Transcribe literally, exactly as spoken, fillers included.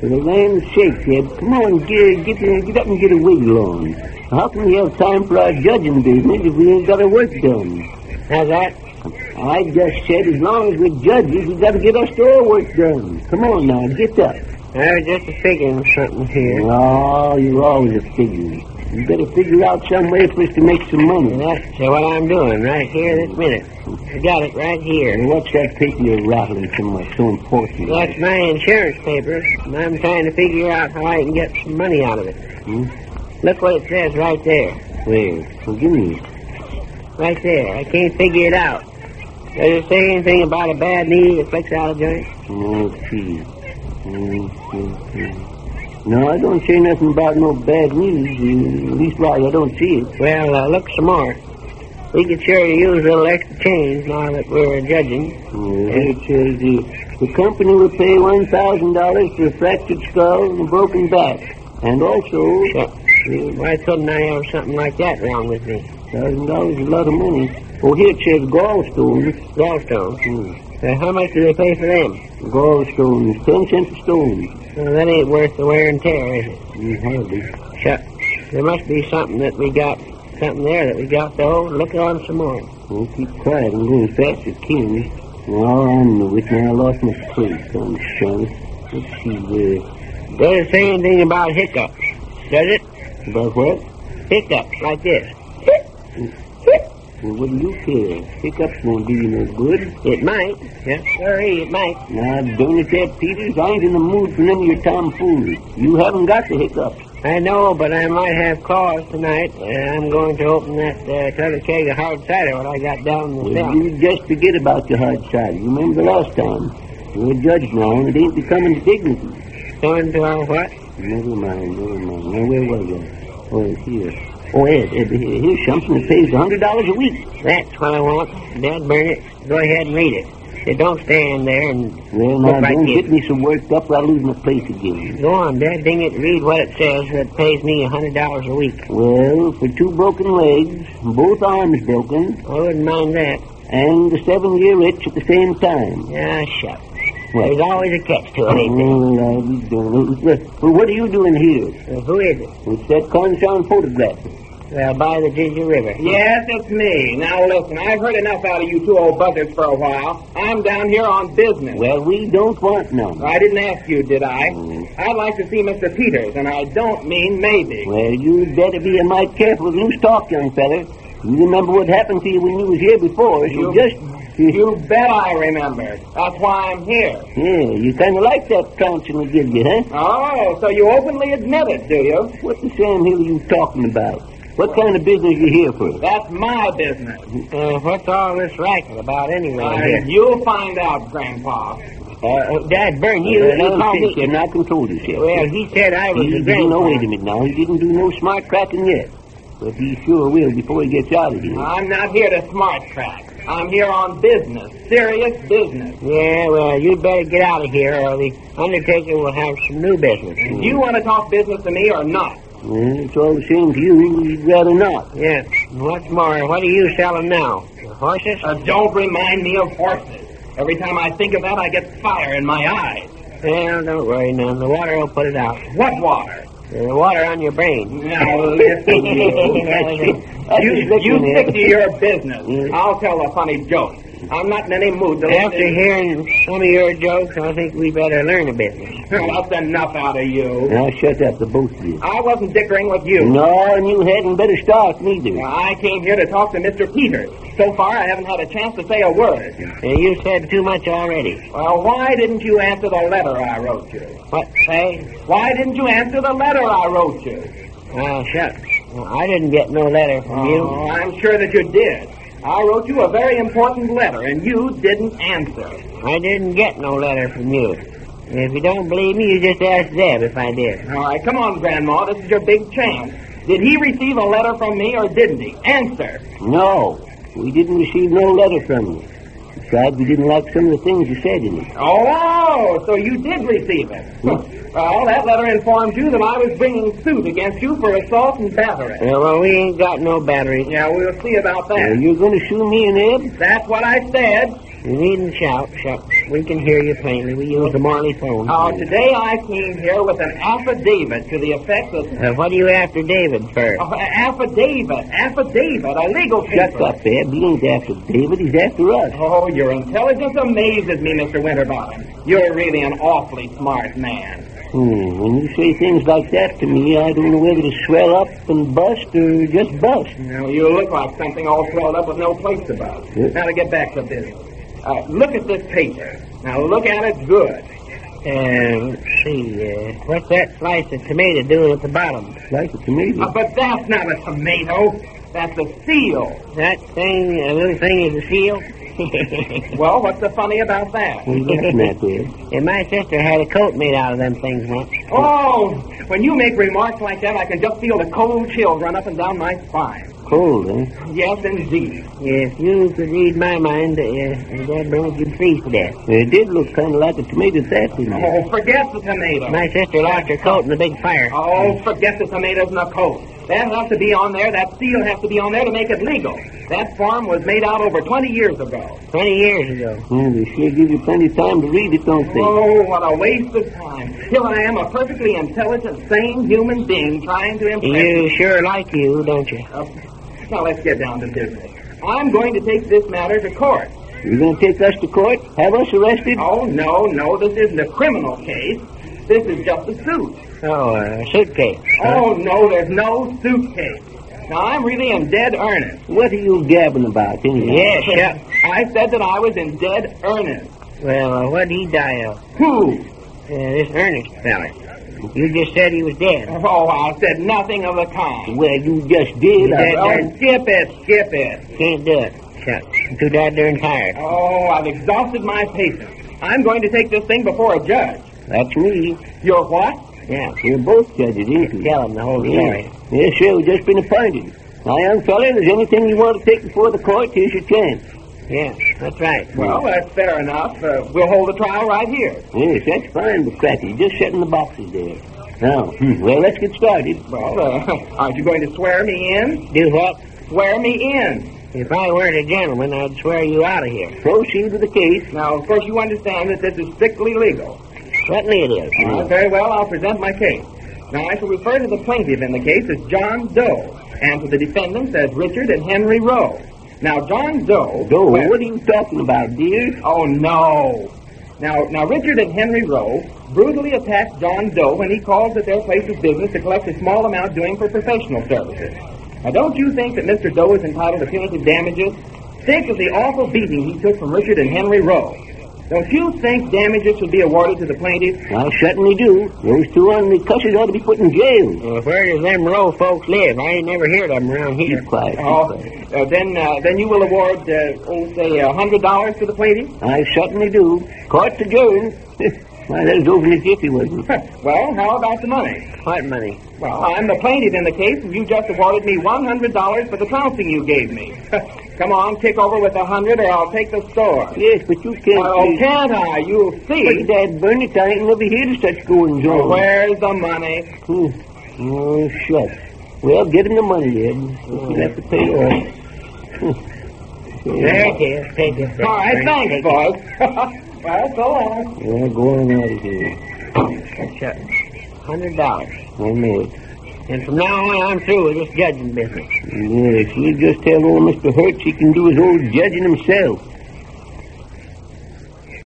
For the land's sake, Ed, come on, get, get, get up and get a wiggle on. How can we have time for our judging business if we ain't got our work done? How's that? I just said as long as we're judges, we got to get our store work done. Come on now, get up. I was just a figuring something here. Oh, you're always a figuring. You better figure out some way for us to make some money. And that's uh, what I'm doing right here this minute. I got it right here. And what's that paper you're rattling so much, so important? That's my insurance papers, and I'm trying to figure out how I can get some money out of it. Hmm? Look what it says right there. Where? Well, give me it. Right there. I can't figure it out. Does it say anything about a bad knee that flicks out a joint? Oh, gee. Mm-hmm. No, I don't say nothing about no bad knees. Uh, at least, right, I don't see it. Well, uh, look some more. We could sure use a little extra change now that we're judging. Uh, it says the, the company will pay one thousand dollars for a fractured skull and a broken back. And also... Sure. Uh, why couldn't I have something like that wrong with me? one thousand dollars is a lot of money. Oh, here it says gallstones. Gallstones? Hmm. Uh, how much do they pay for them? Gallstones, ten cents a stone. Well, that ain't worth the wear and tear, is it? Mm, hardly. Shucks. There must be something that we got, something there that we got, though. Look on some more. Well, keep quiet. I'm going as fast as I can. Well, I know it now. I lost my place. I'm sure. Let's see where. Does it say anything about hiccups? Does it? About what? Hiccups, like this. Well, what do you care? Hiccups won't do you no good. It might. Yes, sorry, it might. Now, don't it that, Peters? I ain't in the mood for none of your tomfoolery. You haven't got the hiccups. I know, but I might have cause tonight. Uh, I'm going to open that uh, t'other keg of hard cider what I got down in the Well, cellar. you just forget about your hard cider. You remember the last time? You're a judge now, and it ain't becoming to dignity. Going to our what? Never mind, never mind. Now, where was I? Oh, here. Oh, Ed, Ed, here, here's something that pays one hundred dollars a week. That's what I want. Dad, burn it. Go ahead and read it. Say, don't stand there and Well, look now, like don't you. get me so worked up or I'll lose my place again. Go on, Dad, ding it. Read what it says that pays me one hundred dollars a week. Well, for two broken legs, both arms broken, I wouldn't mind that. and the seven-year itch at the same time. Ah, shucks. What? There's always a catch to it, ain't there? Well, I'll be doing it. Well, what are you doing here? Uh, who is it? It's that Conchon photograph. Well, by the Ginger River. Yes, it's me. Now listen, I've heard enough out of you two old buzzards for a while. I'm down here on business. Well, we don't want none. I didn't ask you, did I? Mm. I'd like to see Mister Peters, and I don't mean maybe. Well, you'd better be a mite careful with loose talk, young feller. You remember what happened to you when you was here before, so You- just... You bet I remember. That's why I'm here. Yeah, you kind of like that trouncing we give you, huh? Oh, so you openly admit it, do you? What the Sam Hill are you talking about? What kind of business you here for? That's my business. Uh, what's all this racket about anyway? Uh, here? you'll find out, Grandpa. Uh, Dad, burn you. Well, you now, called think me. you now control yourself. Well, he said I was he the didn't, grandpa. no, wait a minute now. He didn't do no smart cracking yet. But he sure will before he gets out of here. I'm not here to smart crack. I'm here on business, serious business. Yeah, well, you'd better get out of here or the undertaker will have some new business. Do you want to talk business to me or not? Well, it's all the same to you. You'd rather not. Yes. And what's more, what are you selling now? The horses? Uh, don't remind me of horses. Every time I think of that, I get fire in my eyes. Well, don't worry none. The water will put it out. What water? The water on your brain. Now, listen, you. You, you stick to your business. I'll tell a funny joke. I'm not in any mood to After hearing some of your jokes, I think we better learn a business. That's enough out of you. Now shut up, the both of you. I wasn't dickering with you. No, and you hadn't better start neither. I came here to talk to Mister Peters. So far, I haven't had a chance to say a word. Uh, you said too much already. Well, why didn't you answer the letter I wrote you? What, say? Why didn't you answer the letter I wrote you? Oh, shucks. Well, I didn't get no letter from Oh, you. I'm sure that you did. I wrote you a very important letter, and you didn't answer. I didn't get no letter from you. If you don't believe me, you just ask Zeb if I did. All right, come on, Grandma. This is your big chance. Did he receive a letter from me, or didn't he? Answer. No, we didn't receive no letter from you. Besides, we didn't like some of the things you said in it. Oh, so you did receive it. Well, that letter informed you that I was bringing suit against you for assault and battery. Yeah, well, we ain't got no batteries. Yeah, we'll see about Well, that. you're going to sue me and Ed? That's what I said. You needn't shout, shucks. We can hear you plainly. We use the Morley phone. Oh, today I came here with an affidavit to the effect that... Uh, what are you after David for? Oh, affidavit, affidavit, a legal paper. Shut up, Ed. He ain't after David. He's after us. Oh, your intelligence amazes me, Mister Winterbottom. You're really an awfully smart man. Hmm. When you say things like that to me, I don't know whether to swell up and bust or just bust. You know, you look like something all swelled up with no place to bust. Yep. Now to get back to business. Uh, look at this paper. Now look at it good. Um, let's see, uh, what's that slice of tomato doing at the bottom? Like a tomato. Uh, but that's not a tomato. That's a seal. That thing, a little thing is a seal? Well, what's so funny about that? What are you laughing at, Ed? And my sister had a coat made out of them things once. Oh, when you make remarks like that, I can just feel the cold chills run up and down my spine. Cold, eh? Yes, indeed. If you could read my mind, uh, that brings you'd freeze to death. It did look kind of like a tomato sap, didn't it? Oh, forget the tomato. My sister lost her coat in the big fire. Oh, forget the tomatoes and the coat. That has to be on there. That seal has to be on there to make it legal. That form was made out over twenty years ago. Twenty years ago. Well, they sure give you plenty of time to read it, don't they? Oh, what a waste of time. Here I am, a perfectly intelligent, sane human being trying to impress You sure like you, don't you? Uh, now, let's get down to business. I'm going to take this matter to court. You're going to take us to court? Have us arrested? Oh, no, no, this isn't a criminal case. This is just a suit. Oh, a suitcase. Oh, no, there's no suitcase. Now, I'm really in dead earnest. What are you gabbing about, anyway? Yes, yeah. I said that I was in dead earnest. Well, uh, what did he die of? Who? Uh, this Ernest fella. You just said he was dead. Oh, I said nothing of the kind. Well, you just did. You did, Oh, darn- skip it, skip it. Can't do it. Shucks. I'm too darn darn tired. Oh, I've exhausted my patience. I'm going to take this thing before a judge. That's me. You're what? Yeah. We're both judges, ain't we? Tell him the whole story. Yeah. Yes, sir. We've just been appointed. Now, young fella, if there's anything you want to take before the court, here's your chance. Yeah, that's right. Well, that's fair enough. Uh, we'll hold the trial right here. Yes, that's fine, but Cracky, just setting the boxes there. Now, hmm, well, let's get started. Well, uh, aren't you going to swear me in? Do what? Swear me in. If I weren't a gentleman, I'd swear you out of here. Proceed with the case. Now, of course, you understand that this is strictly legal. Certainly it is. Uh, very well, I'll present my case. Now, I shall refer to the plaintiff in the case as John Doe, and to the defendants as Richard and Henry Rowe. Now, John Doe... Doe, well- what are you talking about, dear? Oh, no. Now, now, Richard and Henry Rowe brutally attacked John Doe when he called at their place of business to collect a small amount due him for professional services. Now, don't you think that Mister Doe is entitled to punitive damages? Think of the awful beating he took from Richard and Henry Rowe. Don't you think damages should be awarded to the plaintiff? I certainly do. Those two on the cusses ought to be put in jail. Well, where does them Rowe folks live? I ain't never heard of them around here. Keep quiet. keep Oh, quiet. uh, then, uh, then you will award, uh, oh, say, a hundred dollars to the plaintiff? I certainly do. Court's adjourned. Why, that was over in a jiffy, wasn't it? Well, how about the money? What money? Well, I'm the plaintiff in the case, and you just awarded me one hundred dollars for the trouncing you gave me. Come on, kick over with a hundred, or I'll take the store. Yes, but you can't... Oh, can't I? You'll But, see. Dad, burn it, I ain't never heard of such goings Oh, on. where's the money? Hmm. Oh, shucks. Well, get him the money, Ed. You'll have to pay off. There it is. Take it. All right, thanks, Take boys. Well, so long. Yeah, go on out of here. it. Hundred dollars. I know it. And from now on, I'm through with this judging business. Yes, you just tell old Mister Hertz he can do his old judging himself.